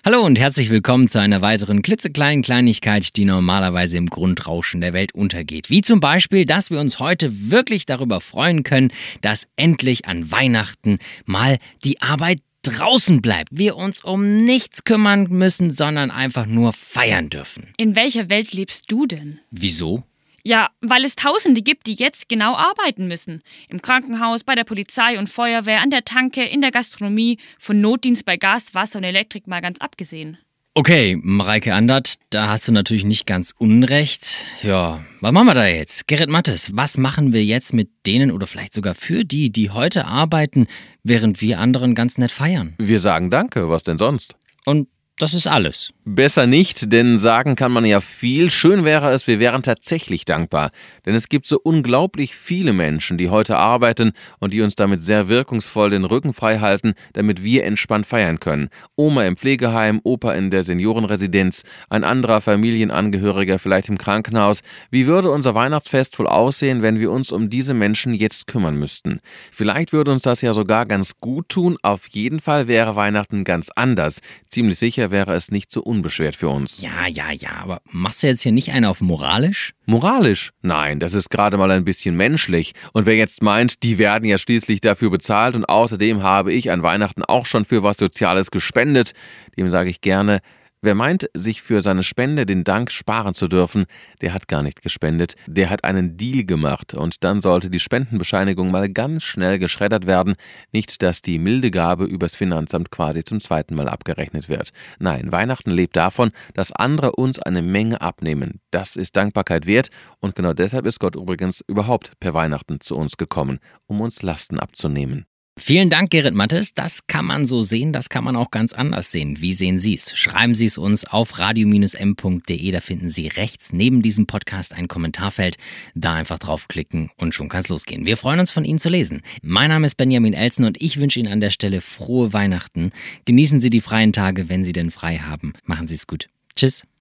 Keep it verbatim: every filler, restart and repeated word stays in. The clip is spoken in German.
Hallo und herzlich willkommen zu einer weiteren klitzekleinen Kleinigkeit, die normalerweise im Grundrauschen der Welt untergeht. Wie zum Beispiel, dass wir uns heute wirklich darüber freuen können, dass endlich an Weihnachten mal die Arbeit draußen bleibt. Wir uns um nichts kümmern müssen, sondern einfach nur feiern dürfen. In welcher Welt lebst du denn? Wieso? Ja, weil es Tausende gibt, die jetzt genau arbeiten müssen. Im Krankenhaus, bei der Polizei und Feuerwehr, an der Tanke, in der Gastronomie, von Notdienst bei Gas, Wasser und Elektrik mal ganz abgesehen. Okay, Mareike Andert, da hast du natürlich nicht ganz unrecht. Ja, was machen wir da jetzt? Gerrit Mattes, was machen wir jetzt mit denen oder vielleicht sogar für die, die heute arbeiten, während wir anderen ganz nett feiern? Wir sagen Danke, was denn sonst? Und das ist alles. Besser nicht, denn sagen kann man ja viel. Schön wäre es, wir wären tatsächlich dankbar. Denn es gibt so unglaublich viele Menschen, die heute arbeiten und die uns damit sehr wirkungsvoll den Rücken frei halten, damit wir entspannt feiern können. Oma im Pflegeheim, Opa in der Seniorenresidenz, ein anderer Familienangehöriger vielleicht im Krankenhaus. Wie würde unser Weihnachtsfest wohl aussehen, wenn wir uns um diese Menschen jetzt kümmern müssten? Vielleicht würde uns das ja sogar ganz gut tun. Auf jeden Fall wäre Weihnachten ganz anders. Ziemlich sicher wäre es nicht so unbeschwert für uns. Ja, ja, ja, aber machst du jetzt hier nicht einen auf moralisch? Moralisch? Nein, das ist gerade mal ein bisschen menschlich. Und wer jetzt meint, die werden ja schließlich dafür bezahlt und außerdem habe ich an Weihnachten auch schon für was Soziales gespendet, dem sage ich gerne, wer meint, sich für seine Spende den Dank sparen zu dürfen, der hat gar nicht gespendet, der hat einen Deal gemacht und dann sollte die Spendenbescheinigung mal ganz schnell geschreddert werden, nicht, dass die milde Gabe übers Finanzamt quasi zum zweiten Mal abgerechnet wird. Nein, Weihnachten lebt davon, dass andere uns eine Menge abnehmen. Das ist Dankbarkeit wert und genau deshalb ist Gott übrigens überhaupt per Weihnachten zu uns gekommen, um uns Lasten abzunehmen. Vielen Dank, Gerrit Mattes. Das kann man so sehen, das kann man auch ganz anders sehen. Wie sehen Sie es? Schreiben Sie es uns auf radio Bindestrich m punkt de. Da finden Sie rechts neben diesem Podcast ein Kommentarfeld. Da einfach draufklicken und schon kann es losgehen. Wir freuen uns, von Ihnen zu lesen. Mein Name ist Benjamin Elsen und ich wünsche Ihnen an der Stelle frohe Weihnachten. Genießen Sie die freien Tage, wenn Sie denn frei haben. Machen Sie es gut. Tschüss.